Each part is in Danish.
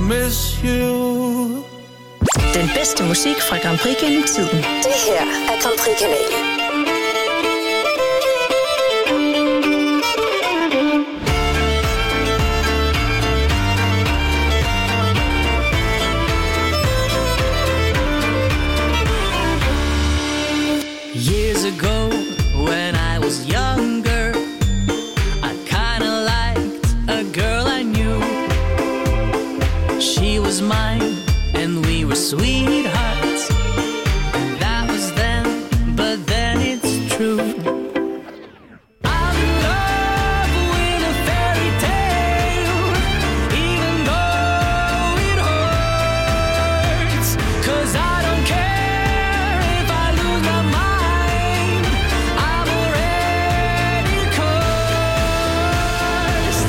miss you. Den bedste musik fra Grand Prix gennem tiden. Det her er Grand Prix-kanalen. Years ago, when I was younger, I kinda liked a girl I knew. She was mine, and we were sweethearts. And that was then, but then it's true. I'm in love with a fairy tale, even though it hurts. 'Cause I don't care if I lose my mind. I'm already cursed.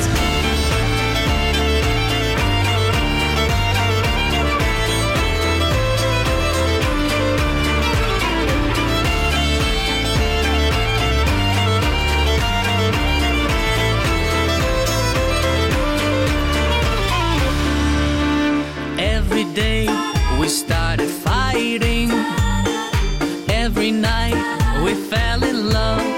Every day we started fighting. Every night we fell in love.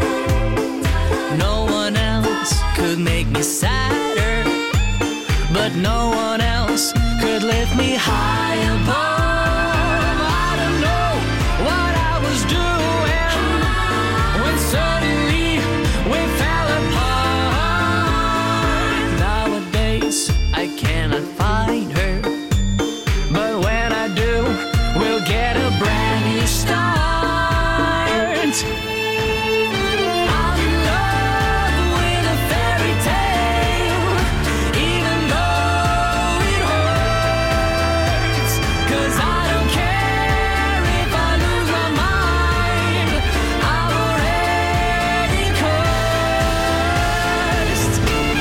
No one else could make me sadder, but no one else could lift me high above. I don't know what I was doing when suddenly we fell apart. Nowadays I cannot find her, but when I do, we'll get a brand new start. I'm in love with a fairy tale, even though it hurts. 'Cause I don't care if I lose my mind. I'm already cursed.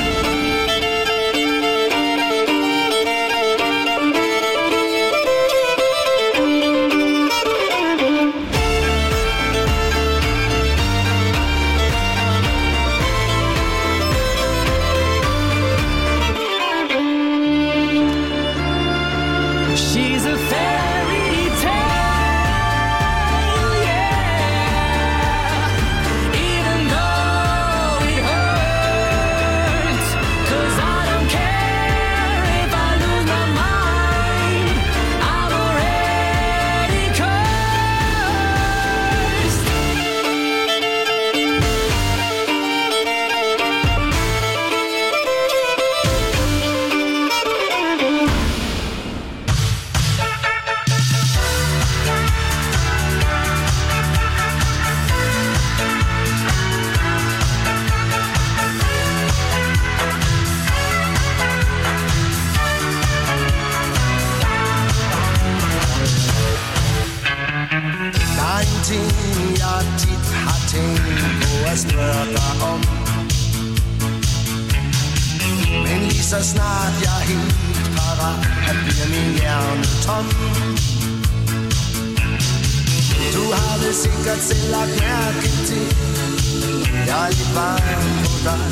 She's a fairy tale, yeah. Even though it hurts. 'Cause I don't care if I lose my mind. I'm already cursed. Der er en ting, jeg tit har tænkt på at spørge dig om. Men lige så snart jeg er helt parat, at bliver min hjerne tom. Du har vel sikkert selv lagt mærke til, jeg er lidt varm på dig.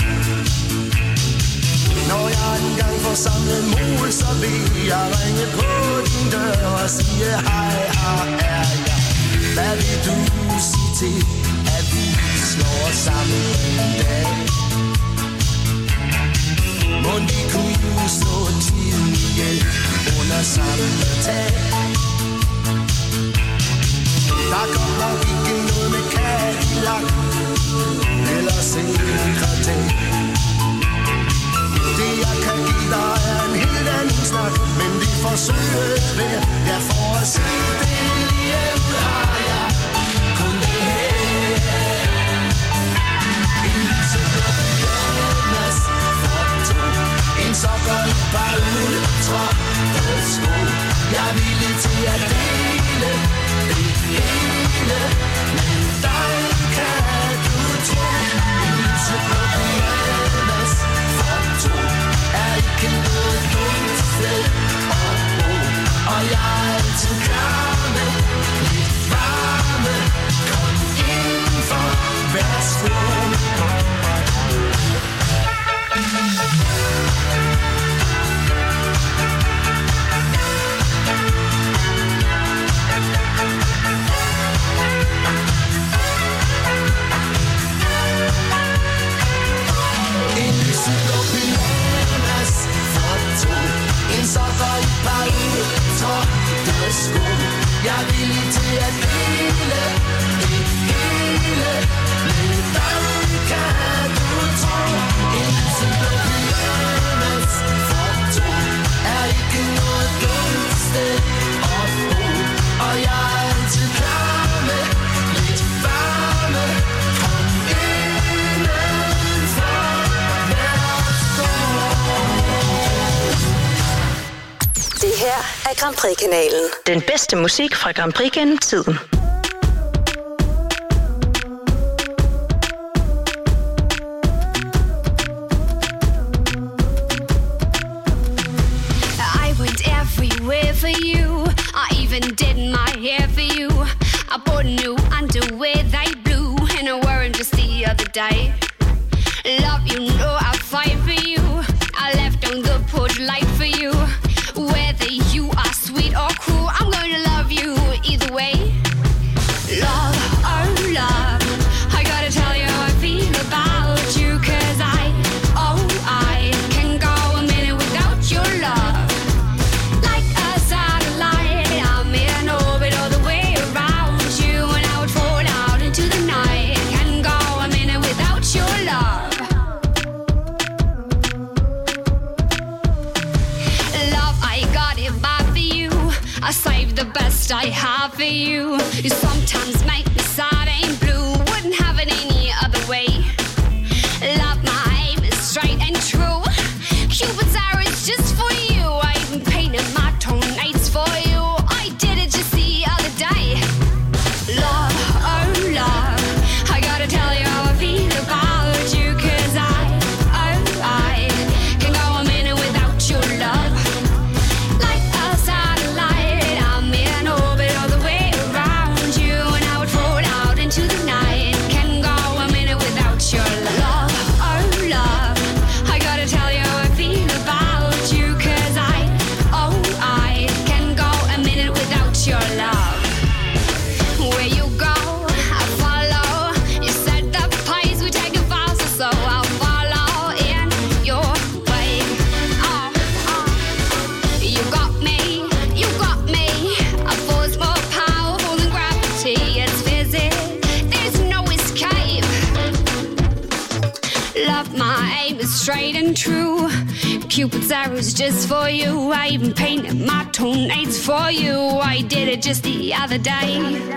Når jeg engang får samlet mod, så vil jeg ringe på din dør og sige hej, her er jeg. Hvad vil du sige til, at vi slår os sammen en dag? Mon vi kunne slå tiden ihjel under samme tag. Der kommer ikke noget med Cadillac eller sekretær. Det jeg kan give dig er en helt anden snak, men vi forsøger hver, ja for at se det lige ud har jeg kun det her. En lyseblå pyjamas for to, en sokker i bare ultra på sko. Jeg er villig til at dele det hele med dig, kan du tro. En lyseblå pyjamas for to er ikke noget dumt sted at bo. Og jeg er altid klar med lidt varme. Kom indenfor, værsgo. Det her er Grand Prix-kanalen. Den bedste musik fra Grand Prix gennem tiden. I went everywhere for you. I even did my hair for you. I bought new underwear, they blue, and I wore them just the other day. Love, you know I'll fight for you. I left on the porch light for you. Whether you are sweet or cruel, I'm gonna love you either way. Love, oh love, I gotta tell you how I feel about you. 'Cause I can go a minute without your love. Like a satellite, I'm in orbit all the way around you. And I would fall out into the night. Can go a minute without your love. Love, I got it bad for you. I saved the best I have for you. You sometimes make me sad and blue. Wouldn't have it any other way. Love, my aim is straight and true. Cupid's arrow is just for you. I even painted my toenails for you. I did it just the other day. Love, oh love, I gotta tell you how I feel about you. 'Cause I can go a minute without your love. Like a satellite, I'm in orbit all the way around you. And I would fall out into the night. Can go a minute without your love. Oh love, I gotta tell you how I feel about you. 'Cause I can go a minute without your love. Where you go, I follow. You set the pace, we take it faster, so I'll follow in your way. You got me. A force more powerful than gravity. It's physics, there's no escape. Love, my aim is straight and true. Cupid's arrow's just for you. I even painted my toenails for you. I did it just the other day.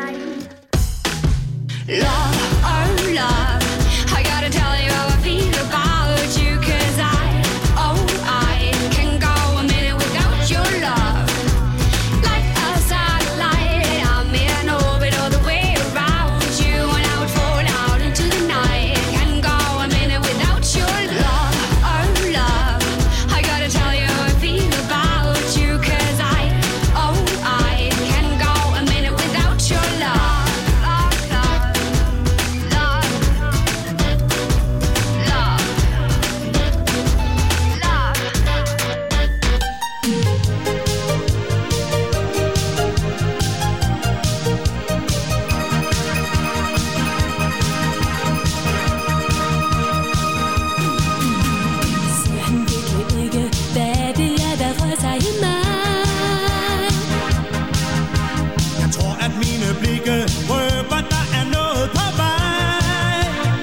Love, oh love, I gotta tell you how I feel about you. 'Cause I can go a minute without your love. Like a satellite, I'm in orbit all the way around you. And I would fall out into the night. Can go a minute without your love. Oh love, I gotta tell you how I feel about you. 'Cause I can go a minute without your love. Ser han virkelig ikke, hvad det er, der rører sig i mig? Jeg tror, at mine blikke røber, der er noget på vej.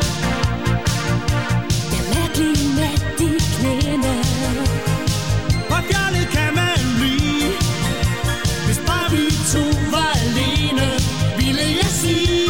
Jeg mærkelig nat i knæene. Hvor fjollet kan man blive, hvis bare vi to var alene, ville jeg sige.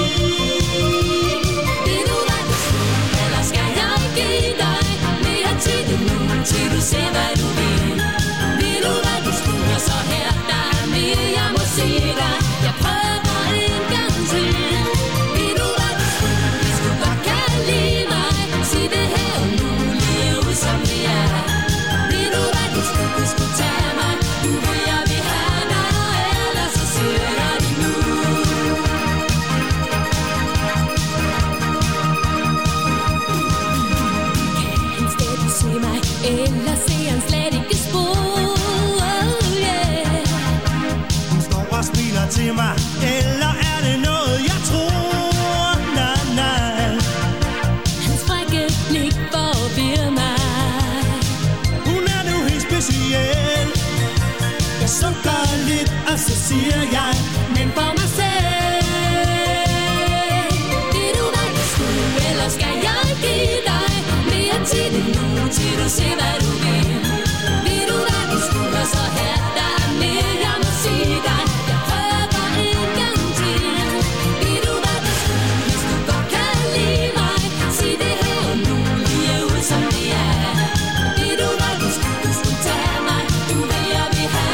Vil du hvad du skal, eller skal jeg give dig mere tid endnu, til du ser, hvad du vil? Vil du hvad du skal, så her, der er mere, jeg må sige dig. Jeg prøver en gang til. Vil du hvad du skal, hvis du godt kan lide mig, sig det her og nu, lige ud som det er. Vil du hvad du skulle tage mig, du vil jeg vil have dig, og ellers så siger jeg det nu. Kan han stadig se mig, eller ser han slet ikke spor? Yeah. Hun står og smiler til mig, eller er det noget, jeg tror? Nej, nej. Hans frække blik forvirrer mig. Hun er nu helt speciel. Jeg sunker lidt, og så siger jeg, Men for mig selv. Vil du hvad du skulle, eller skal jeg give dig mere tid endnu, til du ser, hvad du vil? Vil du hvad du skulle, og så her, der er mere, jeg må sige dig. Jeg prøver en gang til. Vil du hvad du skulle, hvis du godt kan lide mig, sig det her og nu, lige ud som det er. Vil du hvad du skulle tage mig, du vil jeg vil have.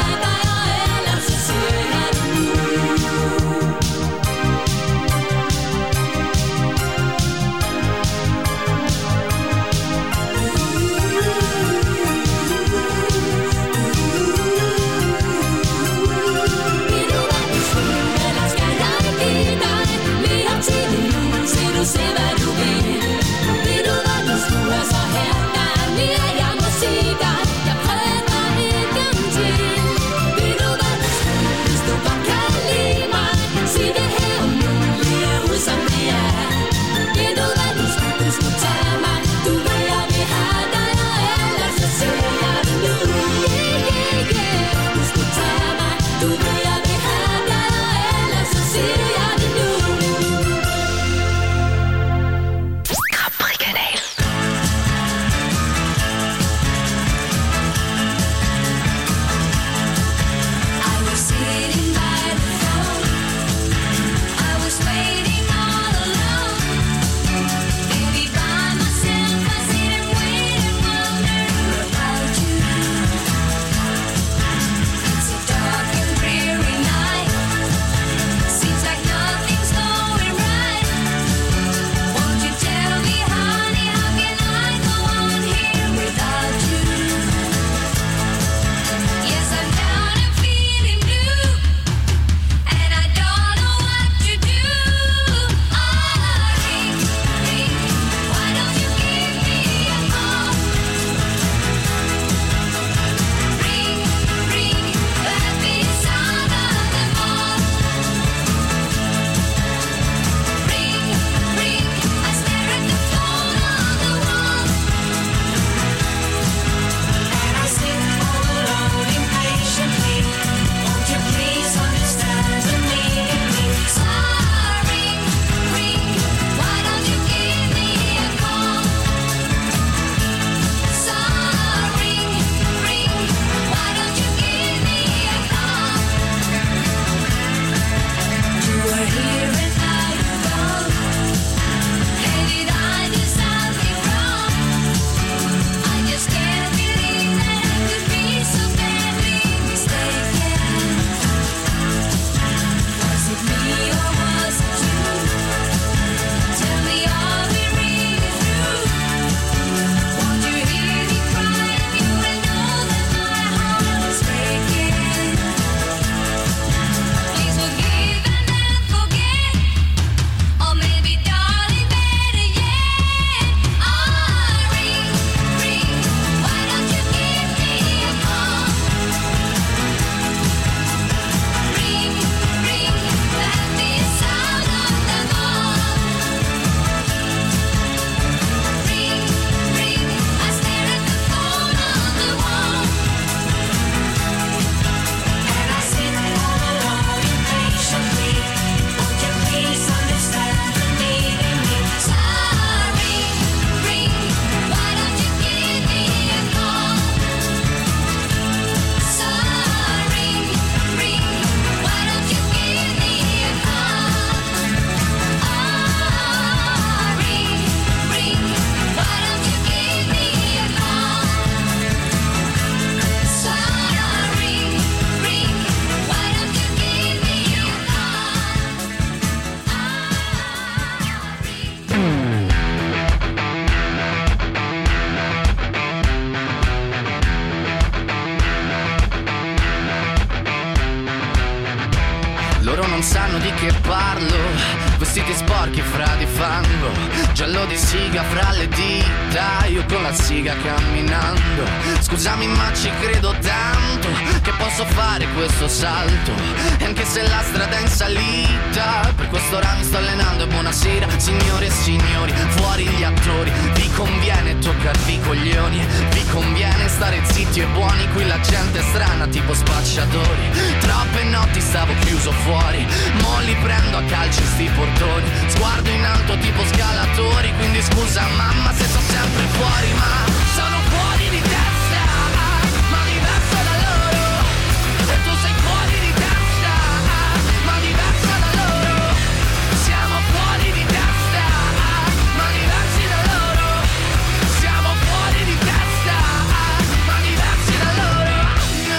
non sanno di che parlo. Vestiti sporchi fra di fango, giallo di siga fra le dita, io con la siga camminando. Scusami ma ci credo tanto che posso fare questo salto, e anche se la strada è in salita, per quest'ora mi sto allenando. E buonasera signore e signori, fuori gli attori. Vi conviene toccarvi i coglioni, vi conviene stare zitti e buoni. Qui la gente è strana tipo spacciatori. Troppe notti stavo chiuso fuori, mo li prendo a calci sti portoni. Sguardo in alto tipo scalatori, quindi scusa mamma se sono sempre fuori, ma sono fuori di testa, ma diverso da loro. E tu sei fuori di testa, ma diverso da loro. Siamo fuori di testa, ma diversi da loro. Siamo fuori di testa, ma diversi da loro. No.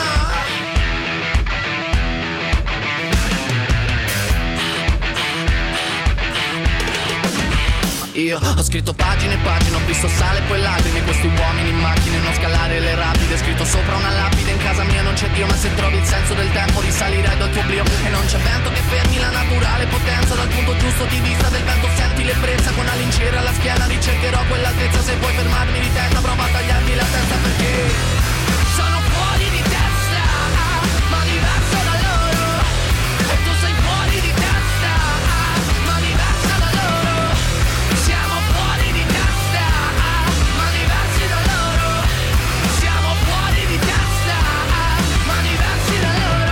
Io ho scritto pagine e pagine, ho visto sale e poi lacrime. Questi uomini in macchine, non scalare le rapide. Scritto sopra una lapide, in casa mia non c'è Dio. Ma se trovi il senso del tempo risalirai dal tuo oblio. E non c'è vento che fermi la naturale potenza. Dal punto giusto di vista del vento senti l'ebbrezza. Con la lincera alla schiena ricercherò quell'altezza. Se vuoi fermarmi di testa prova a tagliarmi la testa, perché sono fuori di testa, ma diverso da loro. E tu sei fuori di testa, ma diversa da loro. Siamo fuori di testa, ma diversi da loro. Siamo fuori di testa, ma diversi da loro.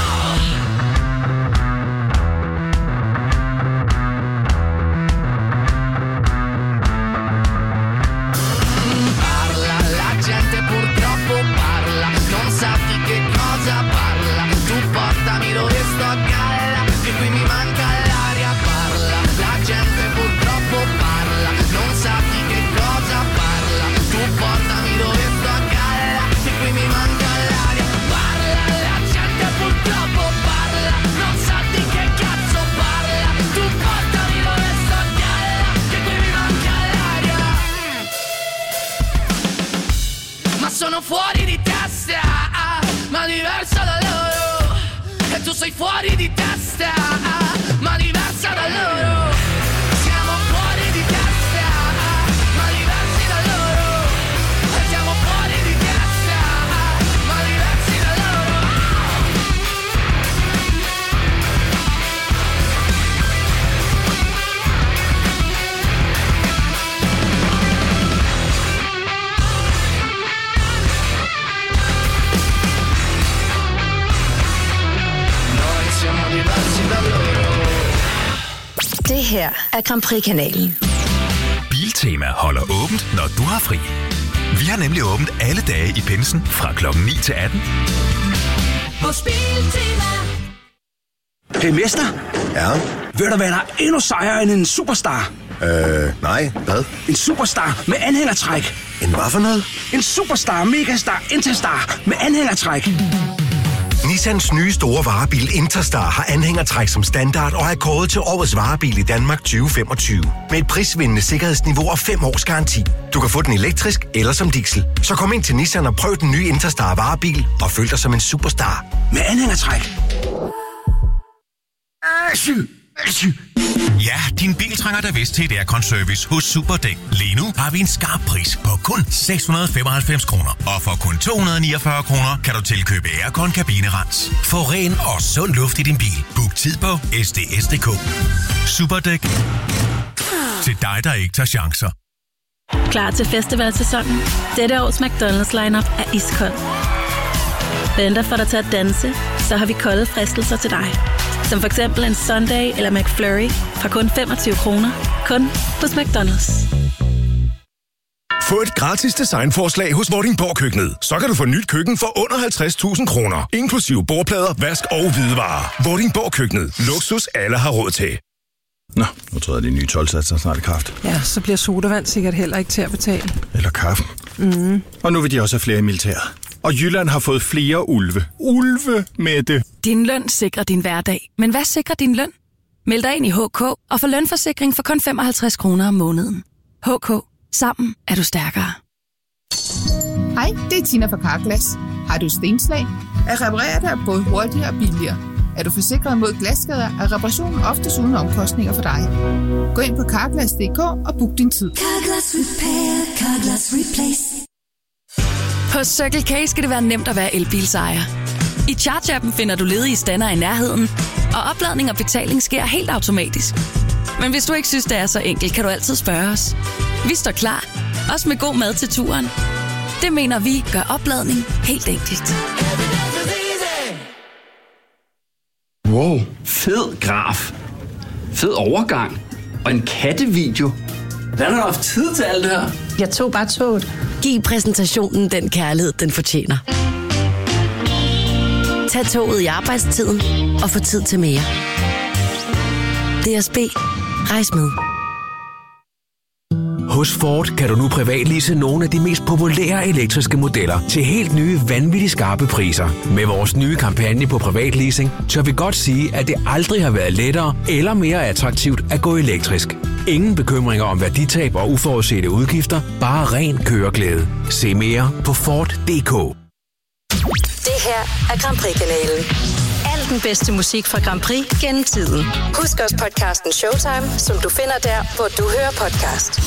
Parla, la gente purtroppo parla, non sa di che cosa parla. Tu portami dove sto a galla, che qui mi manca l'aria. Parla, la gente purtroppo parla, non sa di che cosa parla. Tu portami dove sto a galla, che qui mi manca l'aria. Parla, la gente purtroppo parla, non sa di che cazzo parla. Tu portami dove sto a galla, che qui mi manca l'aria. Ma sono fuori di testa, ma diversa da loro. E tu sei fuori di testa, ma diversa da loro. Siamo fuori di testa, ma diversi da loro. E siamo fuori di testa, ma diversi da loro. Noi siamo diversi da loro. Det her er Grand Prix-kanalen. Biltema holder åbent, når du har fri. Vi har nemlig åbent alle dage i pinsen fra klokken 9 til 18. Hos Biltema. Hey mester, Ja? ved du hvad der er endnu sejere end en superstar? Nej, hvad? En superstar med anhængertræk. En hvad for noget? En superstar, megastar, interstar med anhængertræk. Nissans nye store varebil Interstar har anhængertræk som standard og er kåret til årets varebil i Danmark 2025. Med et prisvindende sikkerhedsniveau og 5 års garanti. Du kan få den elektrisk eller som diesel. Så kom ind til Nissan og prøv den nye Interstar varebil og føl dig som en superstar. Med anhængertræk. Ja, din bil trænger da vist til et aircon-service hos Superdæk. Lige nu har vi en skarp pris på kun 695 kroner. Og for kun 249 kroner kan du tilkøbe aircon kabinerens. Få ren og sund luft i din bil. Book tid på sds.dk. Superdæk. Til dig, der ikke tager chancer. Klar til festivalsæsonen? Dette års McDonald's lineup er iskold. Venter for dig til at danse, så har vi kolde fristelser til dig. Som for eksempel en Sunday eller McFlurry fra kun 25 kroner. Kun hos McDonald's. Få et gratis designforslag hos Vordingborg Køkkenet. Så kan du få nyt køkken for under 50.000 kroner. Inklusive bordplader, vask og hvidevarer. Vordingborg Køkkenet. Luksus alle har råd til. Nå, nu træder de nye 12-satser snart i kraft. Ja, så bliver sodavand sikkert heller ikke til at betale. Eller kaffe. Mm. Og nu vil de også have flere i militæret. Og Jylland har fået flere ulve. Ulve, Mette. Din løn sikrer din hverdag. Men hvad sikrer din løn? Meld dig ind i HK og få lønforsikring for kun 55 kroner om måneden. HK. Sammen er du stærkere. Hej, det er Tina fra Carglass. Har du stenslag? At reparere dig både hurtigere og billigere. Er du forsikret mod glasskader, er reparationen oftest uden omkostninger for dig. Gå ind på Carglass.dk og book din tid. Carglass Repair, Carglass Replace. Hos Circle K skal det være nemt at være elbilsejer. I Charge-appen finder du ledige stander i nærheden, og opladning og betaling sker helt automatisk. Men hvis du ikke synes, det er så enkelt, kan du altid spørge os. Vi står klar, også med god mad til turen. Det mener vi gør opladning helt enkelt. Wow, fed graf. Fed overgang. Og en kattevideo. Hvordan har du haft tid til alt det her? Jeg tog bare toget. Giv præsentationen den kærlighed, den fortjener. Tag toget i arbejdstiden og få tid til mere. DSB. Rejs med. Hos Ford kan du nu privatlease nogle af de mest populære elektriske modeller til helt nye, vanvittigt skarpe priser. Med vores nye kampagne på privatleasing, tør vi godt sige, at det aldrig har været lettere eller mere attraktivt at gå elektrisk. Ingen bekymringer om værditab og uforudsete udgifter, bare ren køreglæde. Se mere på Ford.dk. Det her er Grand Prix-kanalen. Al den bedste musik fra Grand Prix gennem tiden. Husk også podcasten Showtime, som du finder der, hvor du hører podcast.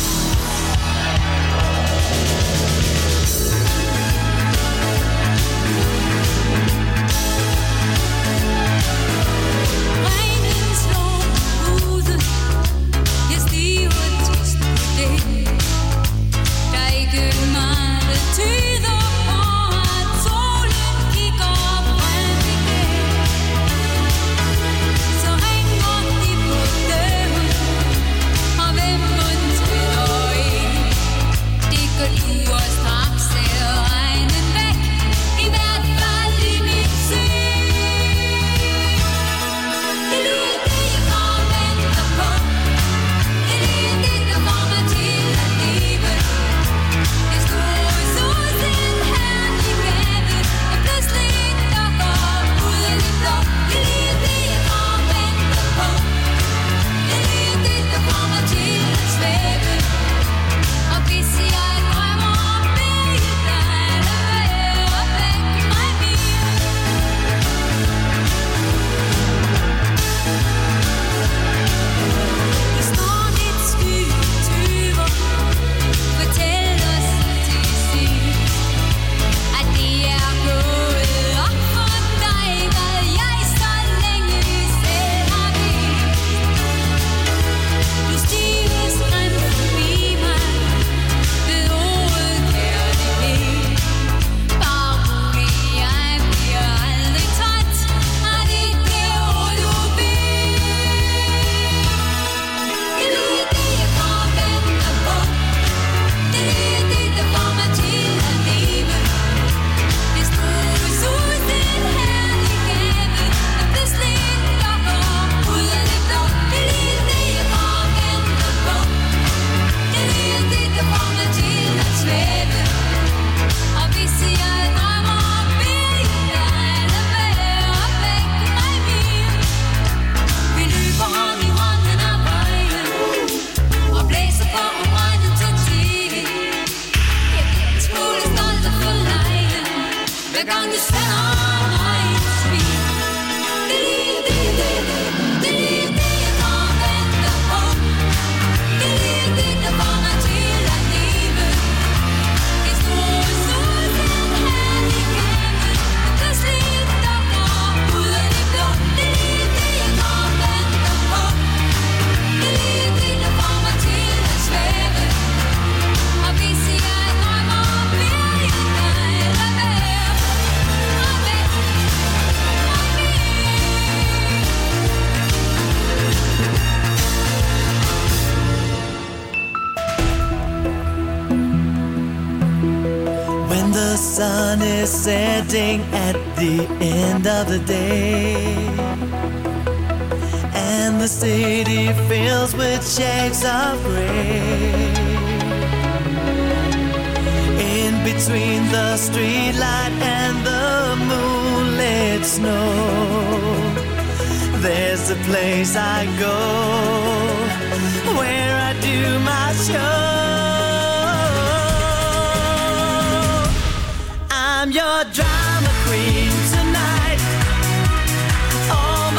sun is setting at the end of the day, and the city fills with shades of gray. In between the streetlight and the moonlit snow, there's a place I go where I do my show. I'm your drama queen tonight. Oh,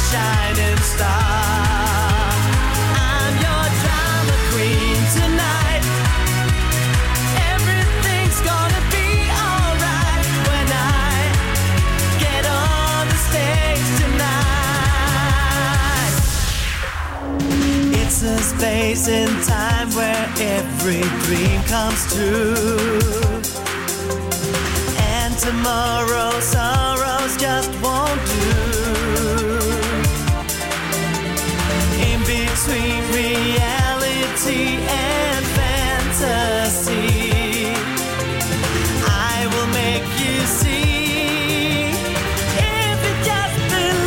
shining star. I'm your drama queen tonight. Everything's gonna be alright when I get on the stage tonight. It's a space in time where every dream comes true. And tomorrow's sorrows just won't do. In between reality and fantasy, I will make you see. If you just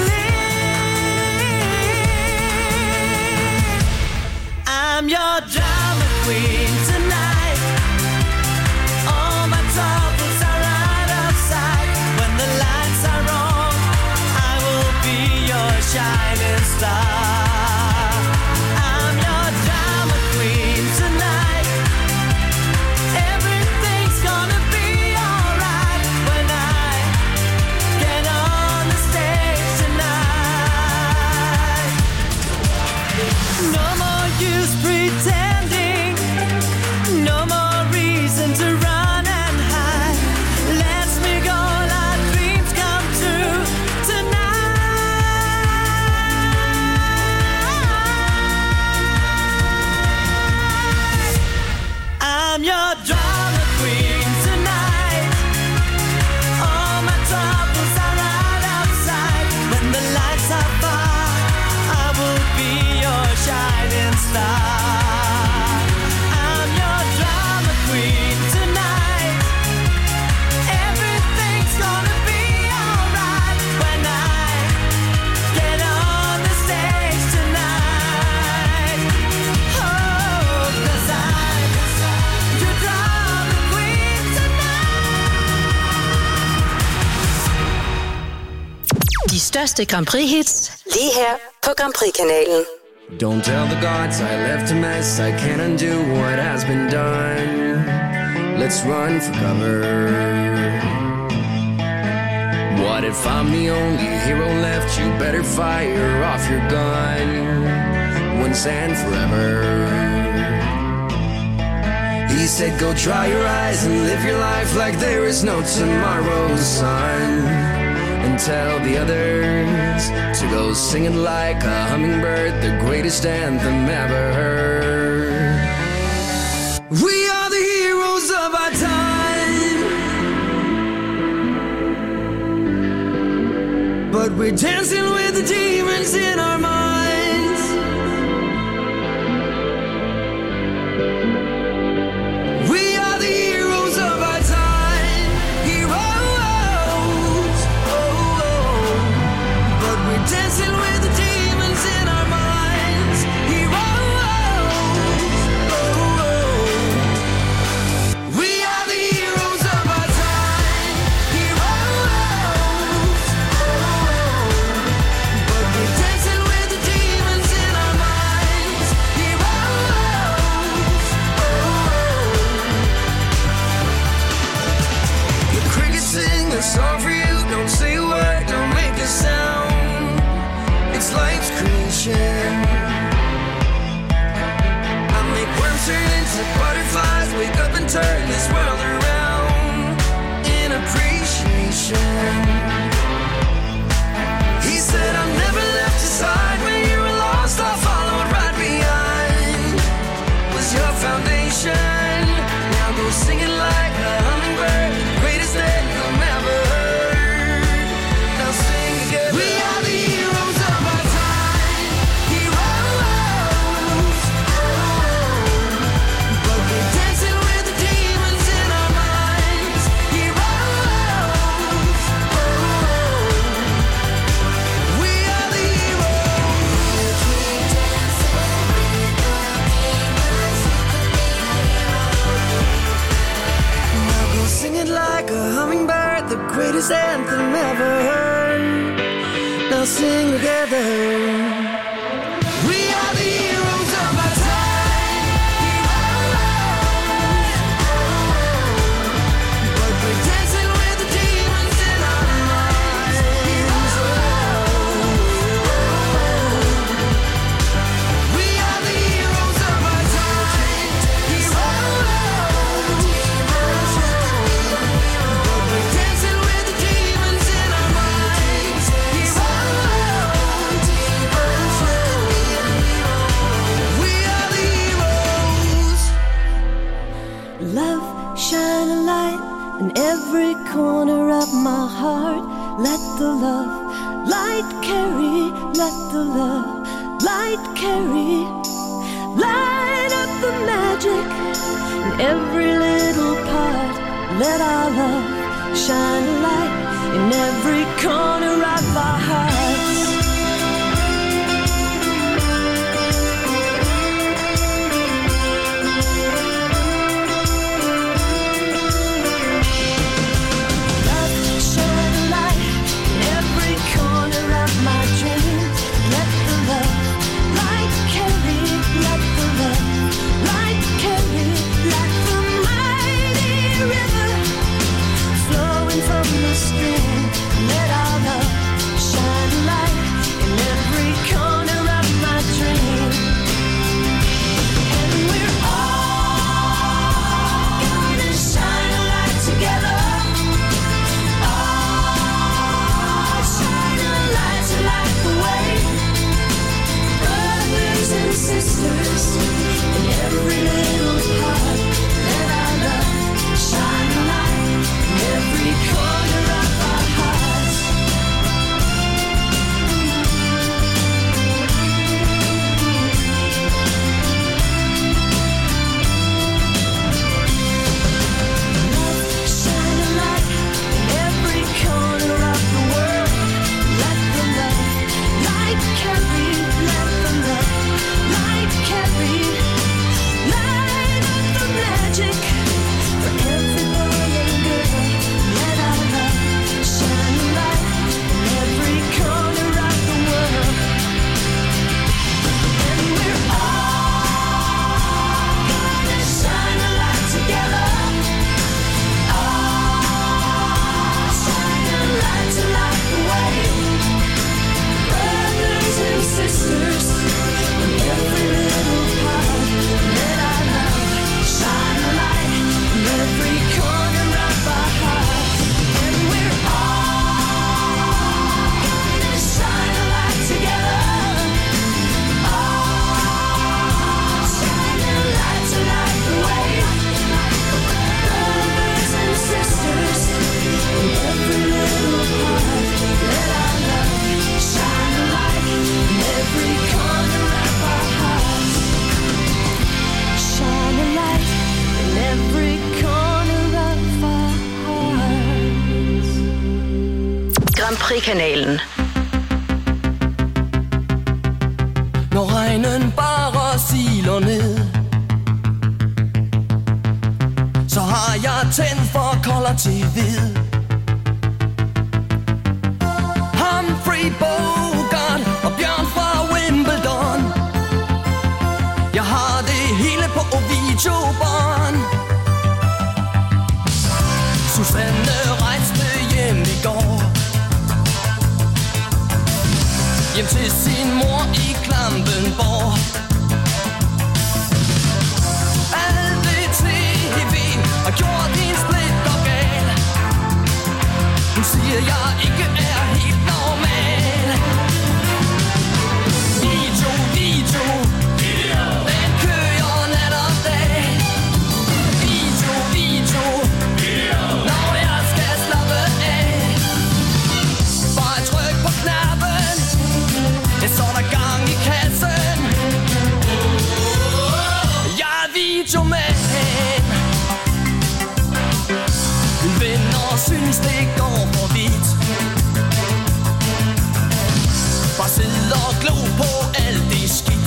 believe, I'm your drama queen tonight. All my troubles are out of sight. When the lights are on, I will be your shining star. I'm your drama queen tonight. Everything's gonna be alright when I get on the stage tonight. No more use pretending, no more reason to run and hide. Let's make all our dreams come true tonight. I'm your drama queen tonight. All my troubles are out of sight. When the lights are far, I will be your shining star. I'm your drama queen tonight. Everything's gonna be alright when I get on the stage tonight. Oh, 'cause I'm your drama queen tonight. De største Grand Prix-hits lige her på Grand Prix-kanalen. Don't tell the gods I left a mess. I can't undo what has been done. Let's run for cover. What if I'm the only hero left? You better fire off your gun once and forever. He said go dry your eyes and live your life like there is no tomorrow's sun. And tell the others to go singing like a hummingbird, the greatest anthem ever heard. We are the heroes of our time, but we're dancing with the demons in our minds. We are the heroes of our time, heroes. But we're dancing with the demons in our minds. Heroes. We are the heroes of our time. Heroes. But we're dancing with the demons in our minds. Heroes. The crickets sing a song for you. Don't say a word, don't make a sound. It's life's creation. I make worms turn into butterflies. Wake up and turn this world around. In appreciation. He said I'm never left aside. When you were lost, I followed right behind. Was your foundation. Now go singing like a hummingbird. Greatest anthem ever heard. Now sing again. We are the heroes of our time. Heroes. But we're dancing with the demons in our minds. Heroes. We are the heroes. Now go singing like a hummingbird, the greatest anthem ever heard. Now sing together. We are the heroes of our time. But we're dancing with the demons in our minds. in every corner of my heart. Let the love light carry, let the love light carry. Light up the magic in every little part. Let our love shine a light in every corner of our hearts. Prix-kanalen. Når regnen bare siler ned, så har jeg tændt for kolder til hvid. Humphrey Bogart og Bjørn fra Wimbledon, jeg har det hele på videobånd. Susanne rejste hjem i går, hjem til sin mor i Klampenborg. Alt det TV har gjort din splitter gal. Hun siger jeg ikke er helt normal. Video, video, den kører nat og dag. Video, video, når jeg skal slappe af. Bare tryk på knappen, så er der gang i kassen. Jeg er videomand. Mine venner synes det går for vidt. Bare sidde og glo på alt det skidt.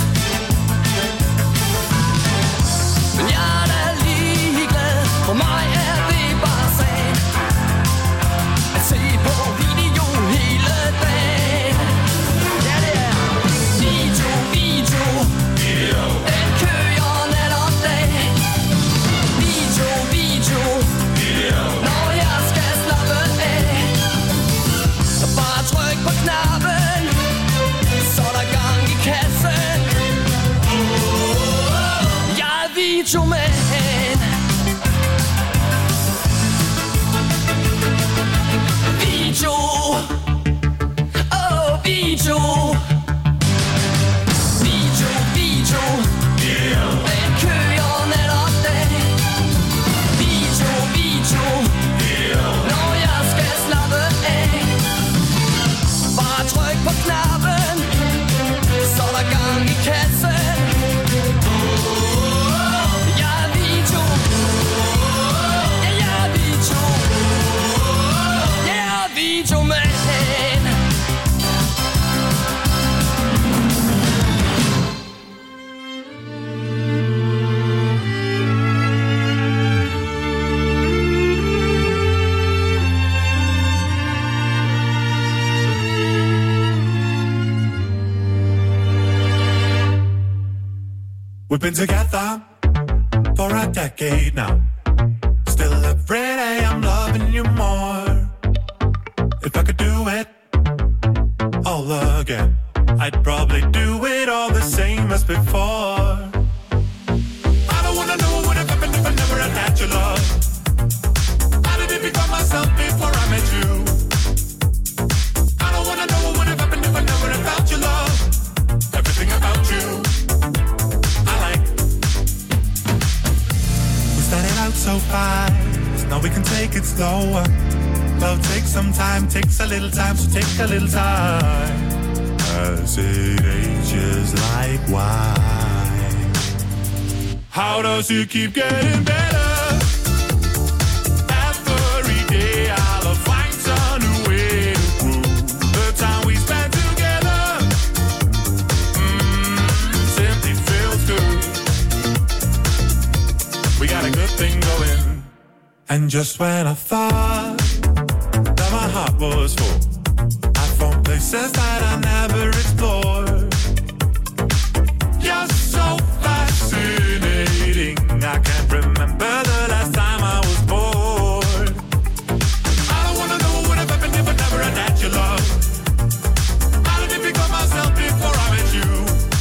Men jeg er da ligeglad, for mig er det bare sagen at se på video hele dagen. Ja, det er video, video, den kører nat og dag. Video, video, når jeg skal slappe af. Så bare tryk på knappen, så er der gang i kassen. Jeg er videomand. Video, oh video. Video, video, den kører nat og dag. Video, video, We've been together for a decade now. Still every day I'm loving you more. If I could do it all again, I'd probably do it all the same as before. I don't wanna know what would have happened if I never had had your love. How did it become myself before I met you? I don't wanna know what would have happened if I never had felt your love. Everything about you I like. We started out so fast, now we can take it slower. Love takes some time, takes a little time, so take a little time. As it ages like wine. How does it keep getting better? Every day I'll find some new way to prove the time we spend together. Simply feels good. We got a good thing going. And just when I thought that my heart was full, I found places that I never explored. You're so fascinating, I can't remember the last time I was bored. I don't wanna know what would have happened if I never had had your love. How did it become myself before I met you?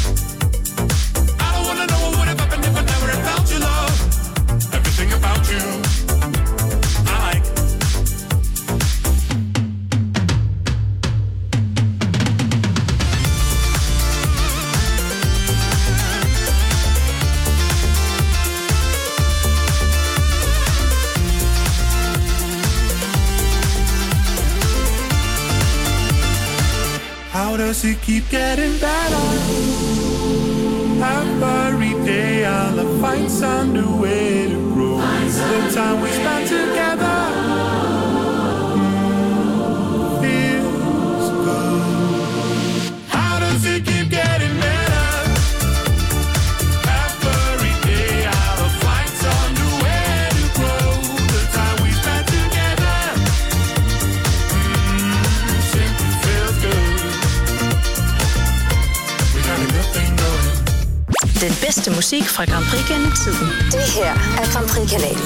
I don't wanna know what would have happened if I never had felt your love. Everything about you I like. How does it keep getting better? Every day I'll find some new way to grow. The time we spend together feels good. How does it keep getting better? Every day I'll find some new way to grow. The time we spend together simply feels good. We got a good thing going. Den bedste musik fra Grand Prix gennem tiden. Det her er Grand Prix-kanalen.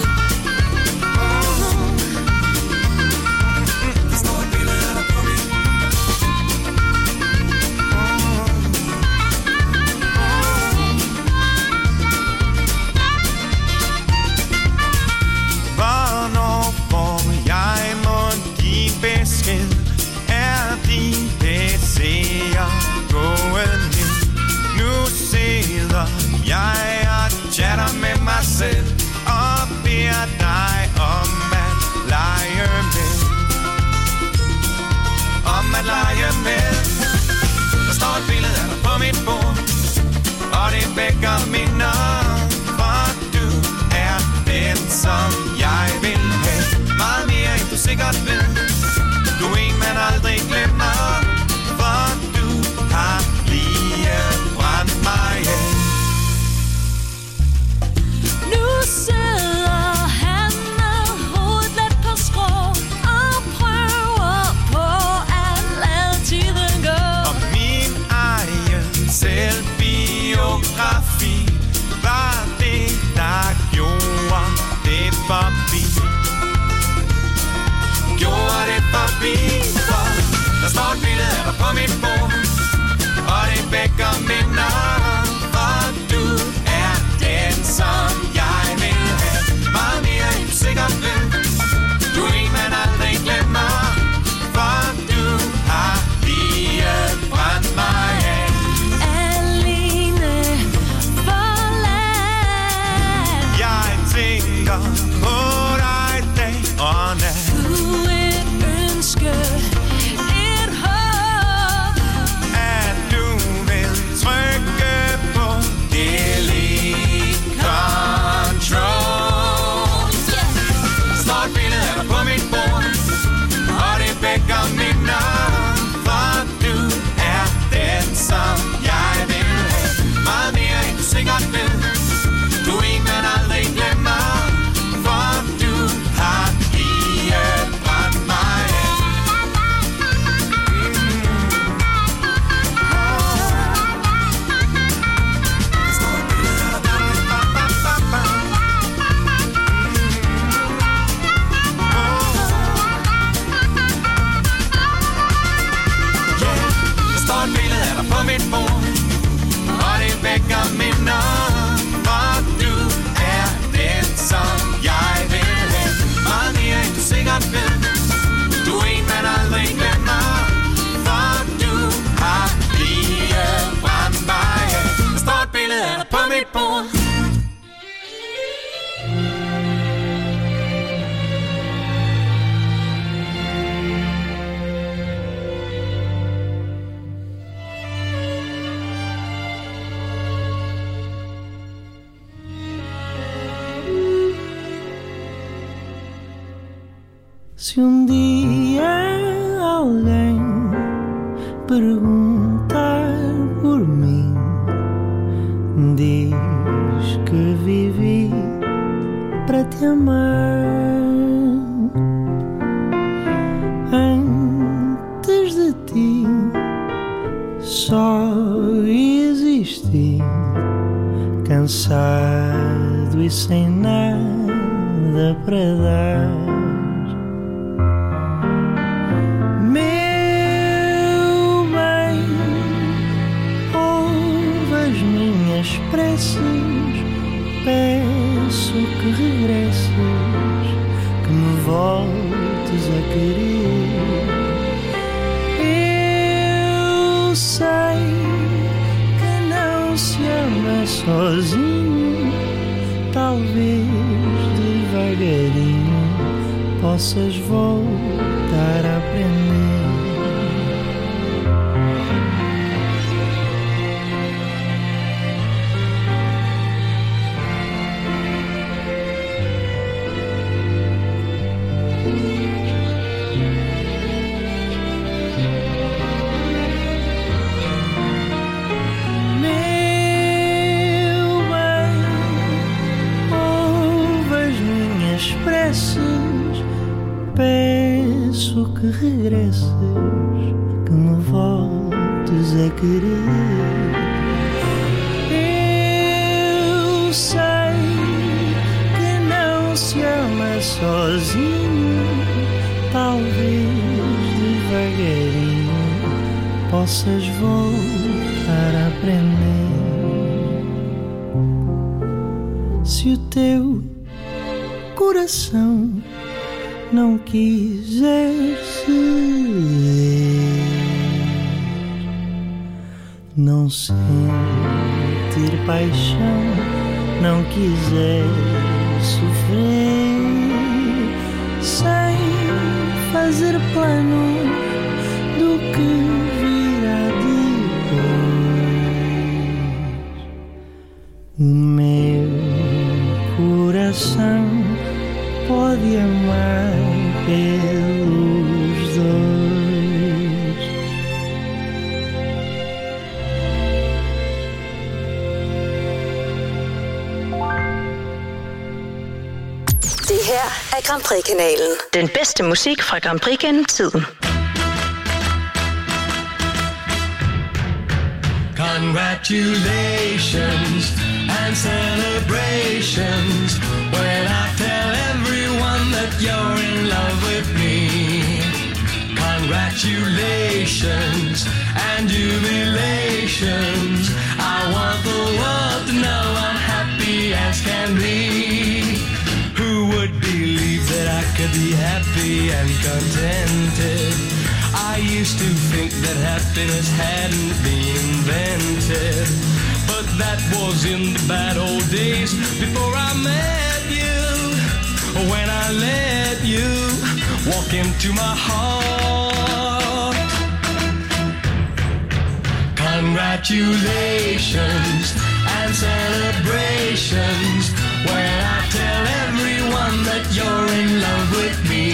Hvornår får jeg mon din besked? Er din PC'er gået ned? Nu sidder jeg og chatter med mig selv og beder dig om at lege med. Om at lege med. Der står et billede af dig på mit bord, og det vækker minder, for du er den, som jeg vil have. Meget mere end du sikkert ved. Du er en, man aldrig glemmer, for du har lige brændt mig af. Nu sidder han med hovedet let på skrå og prøver på at lade tiden gå. Og min egen selvbiografi var det, der gjorde det forbi. Gjorde det forbi, for der står et billede af dig på mit bord, og det vækker minder, for du er den, som jeg vil have. Meget mere end du sikkert ved. Du er en, man aldrig glemmer, for du har lige brændt mig af. Alene forladt. Jeg tænker på dig dag og nat. Du et ønske, et håb, at du vil trykke på delete control. Står et billede af dig på mit bord, og det vækker minder, for du er den, som jeg vil have. Meget mere end du sikkert ved. Du er en, man aldrig glemmer, for Se dia alguém perguntar por mim, diz que vivi para te amar. Antes de ti só existi, cansado e sem nada para dar. Meu bem, ouve as minhas preces, peço que regresses, que me voltes a querer. Eu sei que não se ama sozinho, talvez devagarinho possas voltar a aprender. Peço que regresses, que me voltes a querer. Eu sei que não se ama sozinho, talvez devagarinho possas voltar a aprender. Se o teu coração não quiser ceder, não sentir paixão, não quiser sofrer, sem fazer plano do que virá depois. O meu coração pode amar pelos dois. Det her er Grand Prix-kanalen. Den bedste musik fra Grand Prix gennem tiden. Congratulations and celebrations when I tell everyone that you're in love with me. Congratulations and jubilations. I want the world to know I'm happy as can be. Who would believe that I could be happy and contented? I used to think that happiness hadn't been invented, but that was in the bad old days before I met you. When I let you walk into my heart. Congratulations and celebrations when I tell everyone that you're in love with me.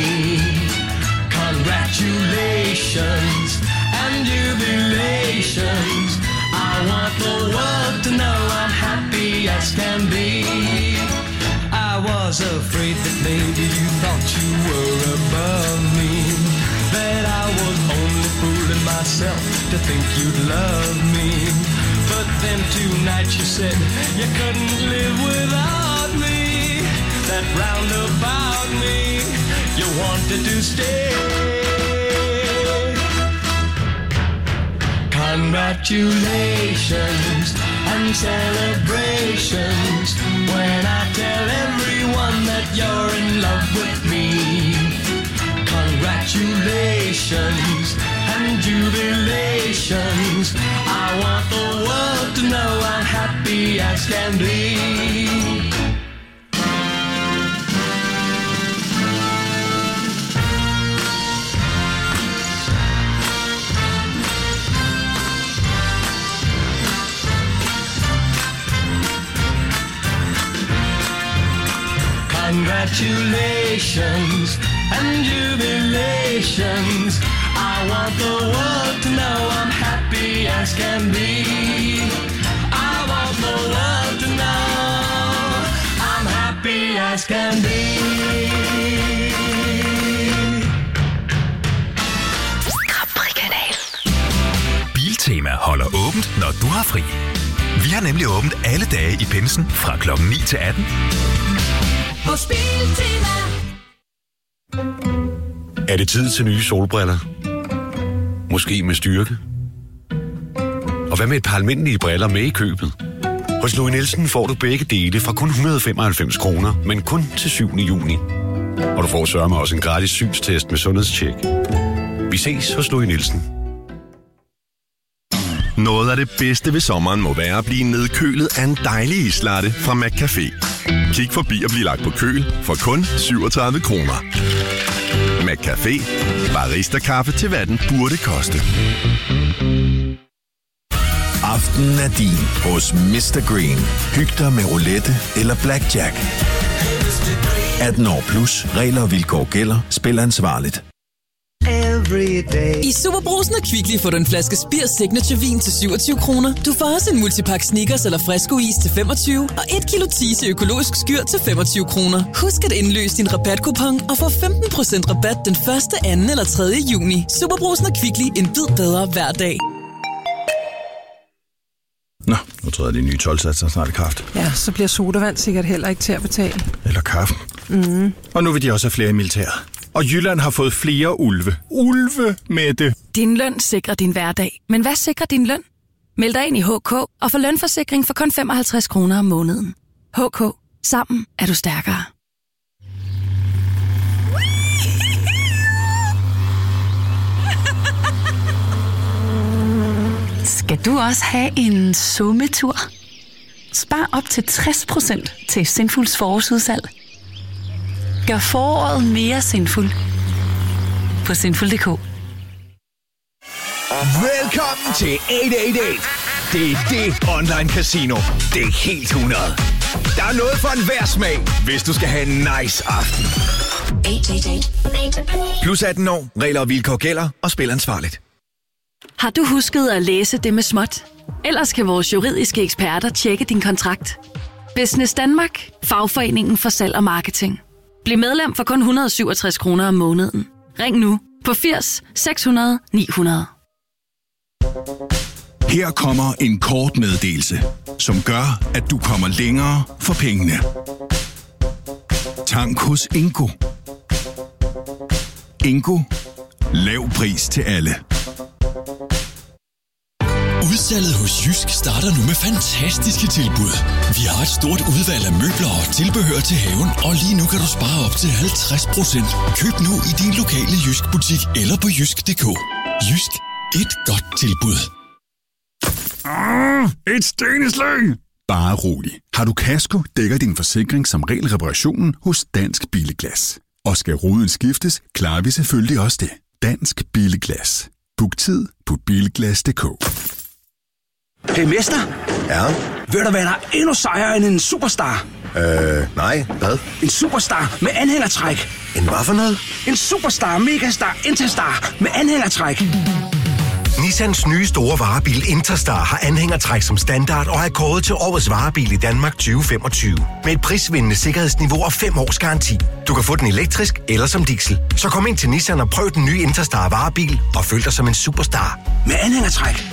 Congratulations and jubilations. I want the world to know I'm happy as can be. I was afraid that maybe you thought you were above me, that I was only fooling myself to think you'd love me. But then tonight you said you couldn't live without me, that roundabout me you wanted to stay. Congratulations and celebrations when I tell everyone that you're in love with me. Congratulations and jubilations. I want the world to know I'm happy as can be. Congratulations and jubilations. I want the world to know I'm happy as can be. I want the world to know I'm happy as can be. Biltema holder åbent, når du har fri. Vi har nemlig åbent alle dage i pinsen fra klokken 9 til 18. Hos Biltema. Er det tid til nye solbriller? Måske med styrke? Og hvad med et par almindelige briller med i købet? Hos Louis Nielsen får du begge dele fra kun 195 kroner, men kun til 7. juni. Og du får sørme også en gratis synstest med sundhedstjek. Vi ses hos Louis Nielsen. Noget af det bedste ved sommeren må være at blive nedkølet af en dejlig islatte fra McCafé. Kig forbi og bliv lagt på køl for kun 37 kroner. McCafé. Barista-kaffe til hvad den burde koste. Aftenen er din hos Mr. Green. Hyg dig med roulette eller blackjack. 18 år plus. Regler og vilkår gælder. Spil ansvarligt. I Superbrugsen og Kvickly får du en flaske Spir Signature Vin til 27 kroner. Du får også en multipack Snickers eller Fresco-is til 25, og 1 kilo Tise økologisk skyr til 25 kroner. Husk at indløse din rabatkupon og få 15% rabat den 1., 2. eller 3. juni. Superbrugsen og Kvickly, en bid bedre hver dag. Nå, nu træder de nye 12-satser snart i kraft. Ja, så bliver sodavand sikkert heller ikke til at betale. Eller kaffe. Og nu vil de også have flere i militæret. Og Jylland har fået flere ulve. Ulve, Mette! Din løn sikrer din hverdag. Men hvad sikrer din løn? Meld dig ind i HK og få lønforsikring for kun 55 kroner om måneden. HK. Sammen er du stærkere. Skal du også have en sommetur? Spar op til 60% til Sinfuls forårsudsalg. Gør foråret mere sinful på sinful.dk. Velkommen til 888. Det er det online casino. Det er helt 100. Der er noget for enhver smag, hvis du skal have en nice aften. 888. Plus 18 år. Regler og vilkår gælder, og spil ansvarligt. Har du husket at læse det med småt? Ellers kan vores juridiske eksperter tjekke din kontrakt. Business Danmark. Fagforeningen for salg og marketing. Bliv medlem for kun 167 kroner om måneden. Ring nu på 80 600 900. Her kommer en kort meddelelse, som gør, at du kommer længere for pengene. Tank hos Ingo. Ingo. Lav pris til alle. Udsalget hos Jysk starter nu med fantastiske tilbud. Vi har et stort udvalg af møbler og tilbehør til haven, og lige nu kan du spare op til 50%. Køb nu i din lokale Jysk-butik eller på jysk.dk. Jysk. Et godt tilbud. Et steneslag! Bare rolig. Har du kasko, dækker din forsikring som regel reparationen hos Dansk Billeglas. Og skal ruden skiftes, klarer vi selvfølgelig også det. Dansk Billeglas. Book tid på bilglas.dk. Hey mester? Ja? Ved du hvad, der er endnu sejere end en superstar? Nej, hvad? En superstar med anhængertræk. En hvad for noget? En superstar, megastar, Interstar med anhængertræk. Nissans nye store varebil Interstar har anhængertræk som standard og er kåret til årets varebil i Danmark 2025. Med et prisvindende sikkerhedsniveau og 5 års garanti. Du kan få den elektrisk eller som diesel. Så kom ind til Nissan og prøv den nye Interstar varebil og føl dig som en superstar. Med anhængertræk.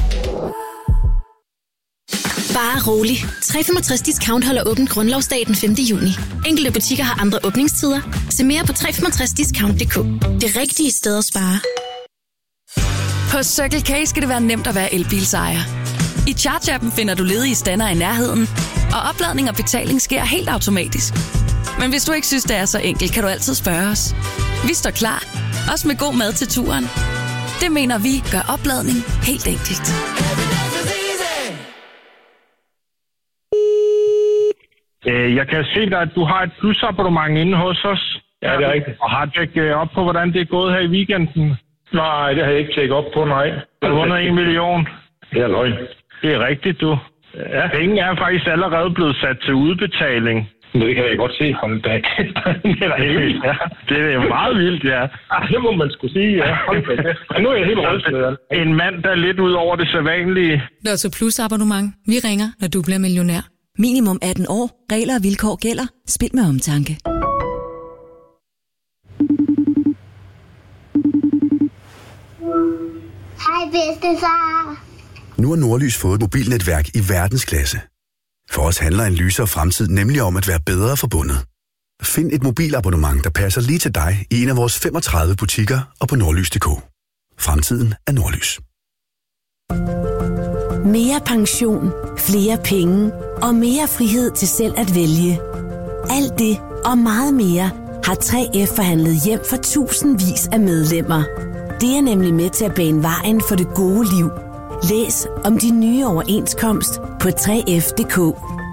Bare rolig. 365 Discount holder åbent grundlovsdag den 5. juni. Enkelte butikker har andre åbningstider. Se mere på 365discount.dk. Det rigtige sted at spare. Hos Circle K skal det være nemt at være elbilsejer. I Charge-appen finder du ledige stander i nærheden, og opladning og betaling sker helt automatisk. Men hvis du ikke synes, det er så enkelt, kan du altid spørge os. Vi står klar, også med god mad til turen. Det mener vi gør opladning helt enkelt. Jeg kan se dig, at du har et plusabonnement inde hos os. Ja, det er rigtigt. Og har tjekket op på, hvordan det er gået her i weekenden? Nej, det har jeg ikke tjekket op på, nej. Du har vundet 1 million. Det er løgn. Det er rigtigt, du. Ja. Penge er faktisk allerede blevet sat til udbetaling. Men det kan jeg godt se ham i dag. Det er da helt vildt, ja. Det er jo meget vildt, ja. Det må man skulle sige, ja. Men nu er jeg helt rystet. En mand, der er lidt ud over det sædvanlige. Lotto Plus abonnement. Vi ringer, når du bliver millionær. Minimum 18 år. Regler og vilkår gælder. Spil med omtanke. Hej bedstefar. Nu har Nordlys fået et mobilnetværk i verdensklasse. For os handler en lysere fremtid nemlig om at være bedre forbundet. Find et mobilabonnement, der passer lige til dig i en af vores 35 butikker og på nordlys.dk. Fremtiden er Nordlys. Mere pension, flere penge og mere frihed til selv at vælge. Alt det og meget mere har 3F forhandlet hjem for tusindvis af medlemmer. Det er nemlig med til at bane vejen for det gode liv. Læs om de nye overenskomst på 3F.dk.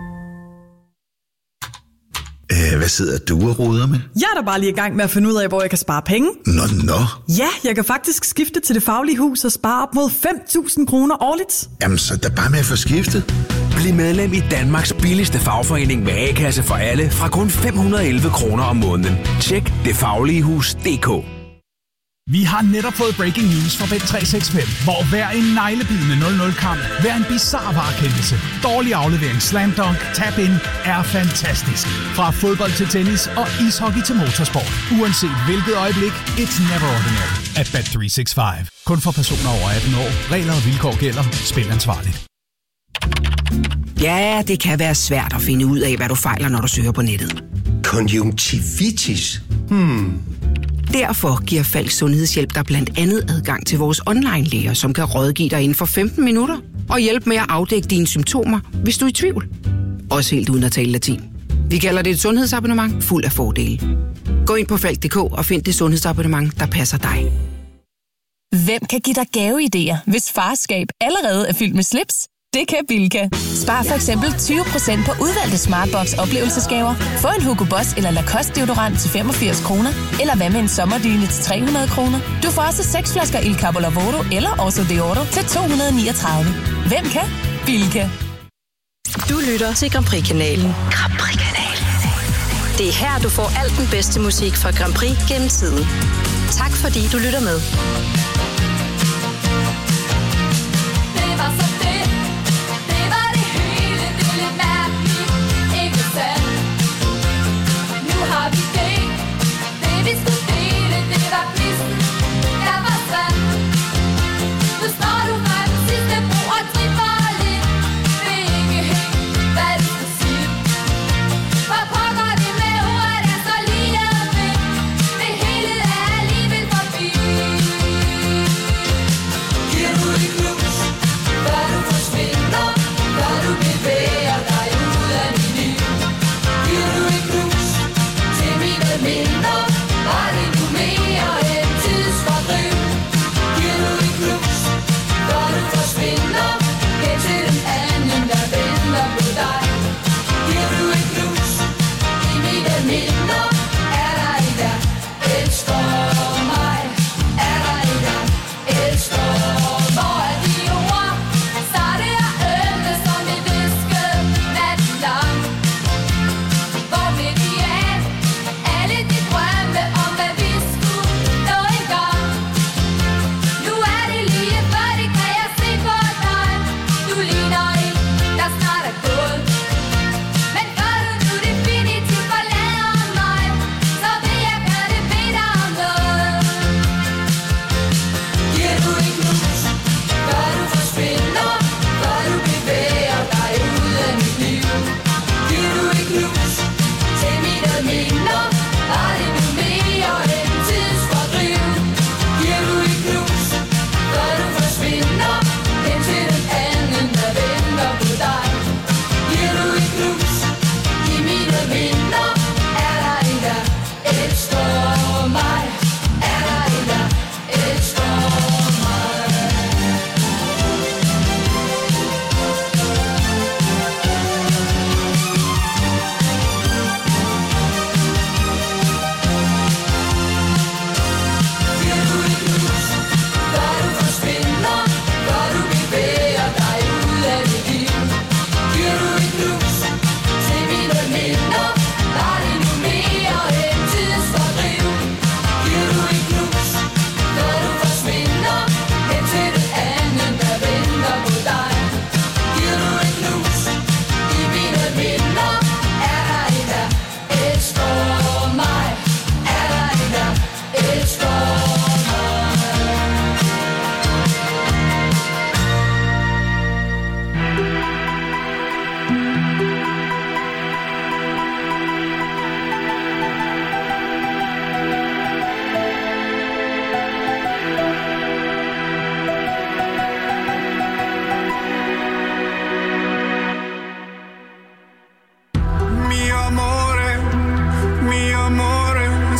Hvad sidder du og roder med? Jeg er da bare lige i gang med at finde ud af, hvor jeg kan spare penge. Nå. Ja, jeg kan faktisk skifte til Det Faglige Hus og spare op mod 5.000 kroner årligt. Jamen, så er bare med at få skiftet. Bliv medlem i Danmarks billigste fagforening med A-kasse for alle fra kun 511 kroner om måneden. Tjek detfagligehus.dk. Vi har netop fået breaking news fra Bet365, hvor hver en neglebidende 0-0-kamp, hver en bizarre varekendelse, dårlig aflevering, slam dunk, tap-in er fantastisk. Fra fodbold til tennis og ishockey til motorsport. Uanset hvilket øjeblik, it's never ordinary at Bet365. Kun for personer over 18 år. Regler og vilkår gælder. Spil ansvarligt. Ja, det kan være svært at finde ud af, hvad du fejler, når du søger på nettet. Konjunktivitis? Derfor giver Falks Sundhedshjælp dig blandt andet adgang til vores online-læger, som kan rådgive dig inden for 15 minutter og hjælpe med at afdække dine symptomer, hvis du er i tvivl. Også helt uden at tale latin. Vi kalder det et sundhedsabonnement fuld af fordele. Gå ind på Falk.dk og find det sundhedsabonnement, der passer dig. Hvem kan give dig gaveidéer, hvis farskab allerede er fyldt med slips? Det kan Bilka. Spar for eksempel 20% på udvalgte Smartbox-oplevelsesgaver. Få en Hugo Boss eller Lacoste deodorant til 85 kroner. Eller hvad med en sommerdyne til 300 kroner. Du får også 6 flasker Il Capo Lavoro eller Oso de Oro til 239. Hvem kan? Bilka. Du lytter til Grand Prix-kanalen. Grand Prix-kanalen. Det er her, du får alt den bedste musik fra Grand Prix gennem tiden. Tak fordi du lytter med.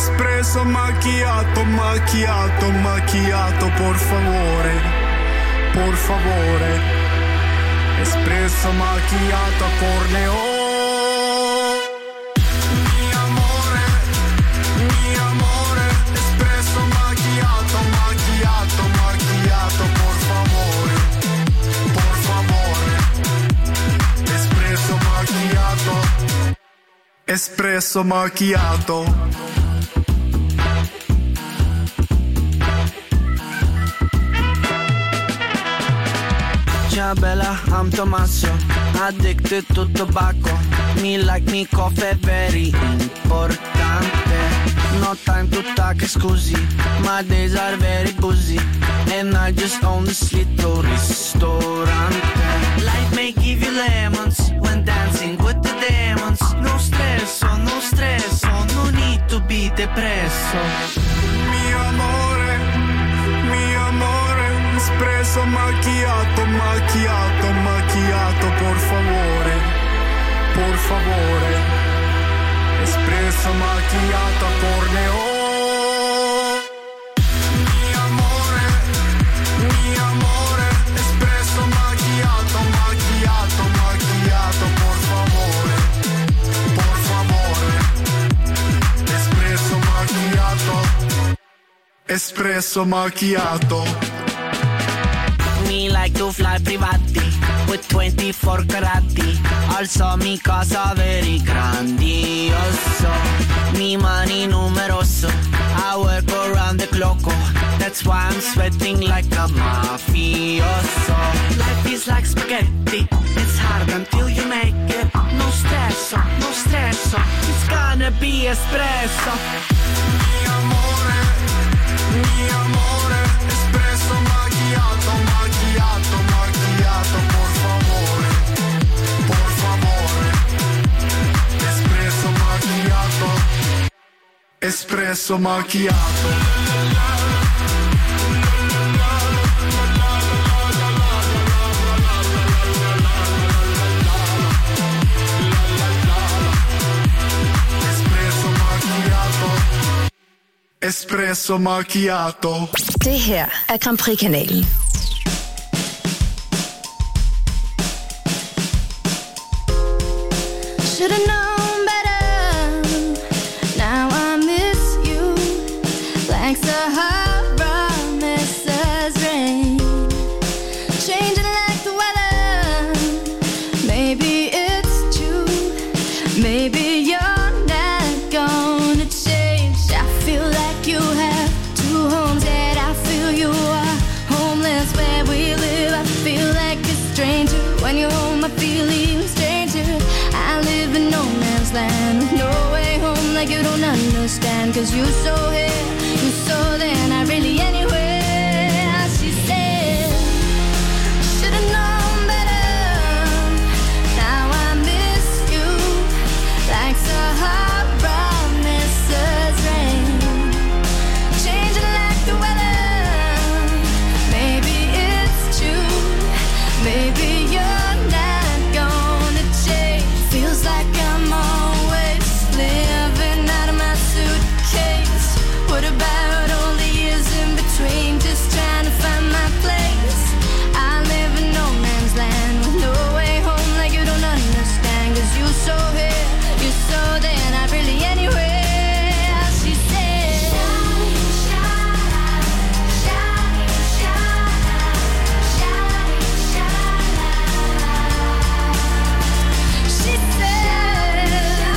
Espresso macchiato, macchiato, macchiato, por favore, por favore. Espresso macchiato a corneo. Mi amore, espresso macchiato, macchiato, macchiato, por favore, por favore. Espresso macchiato, espresso macchiato. Ciao bella, I'm Tommaso, addicted to tobacco. Me like me coffee, very importante. No time to talk, scusi, my days are very busy. And I just own this little ristorante. Life may give you lemons when dancing with the demons. No stresso, no stresso, no need to be depresso. Mi amore, espresso macchiato, macchiato, macchiato, por favore, por favore. Espresso macchiato a corneo. Mi amore, espresso macchiato, macchiato, macchiato, por favore, por favore. Espresso macchiato, espresso macchiato. Me like to fly privati with 24 carati. Also mi casa very grandioso. Mi mani numeroso, I work around the clock. That's why I'm sweating like a mafioso. Life is like spaghetti, it's hard until you make it. No stresso, no stresso, it's gonna be espresso. Mi amore, espresso macchiato, macchiato, macchiato, por favore, por favore. Espresso macchiato, espresso macchiato. Espresso macchiato. Det her er Grand Prix-kanalen. Should've known better. Now I miss you like Sahara misses rain, changing like the weather. Maybe it's true. Maybe you're not gonna change. I feel like you have two homes, yet I feel you are homeless where we live. I feel like a stranger when you're home. I feel even stranger. I live in no man's land with no way home, like you don't understand. Cause you so here, you so there, not really anywhere. She said, should've known better. Now I miss you like Sahara misses rain, changing like the weather. Maybe it's true, maybe you're not gonna change. Feels like I'm always living out of my suitcase. What about all the years in between, just trying to find my place? I live in no man's land with no way home, like you don't understand. Cause you so here, you so there, not really anywhere. She said, she said,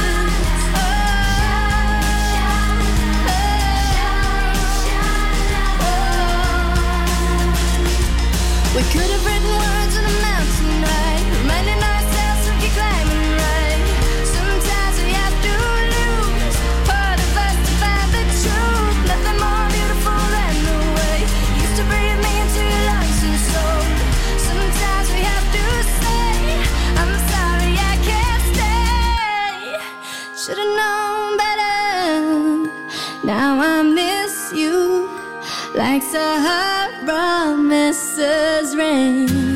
we could have written words on a mountain, right? Reminding ourselves we keep climbing, right? Sometimes we have to lose part of us to find the truth. Nothing more beautiful than the way you used to breathe me into your lungs and soul. Sometimes we have to say, I'm sorry I can't stay. Should've known better. Now I miss you like Sahara misses rain.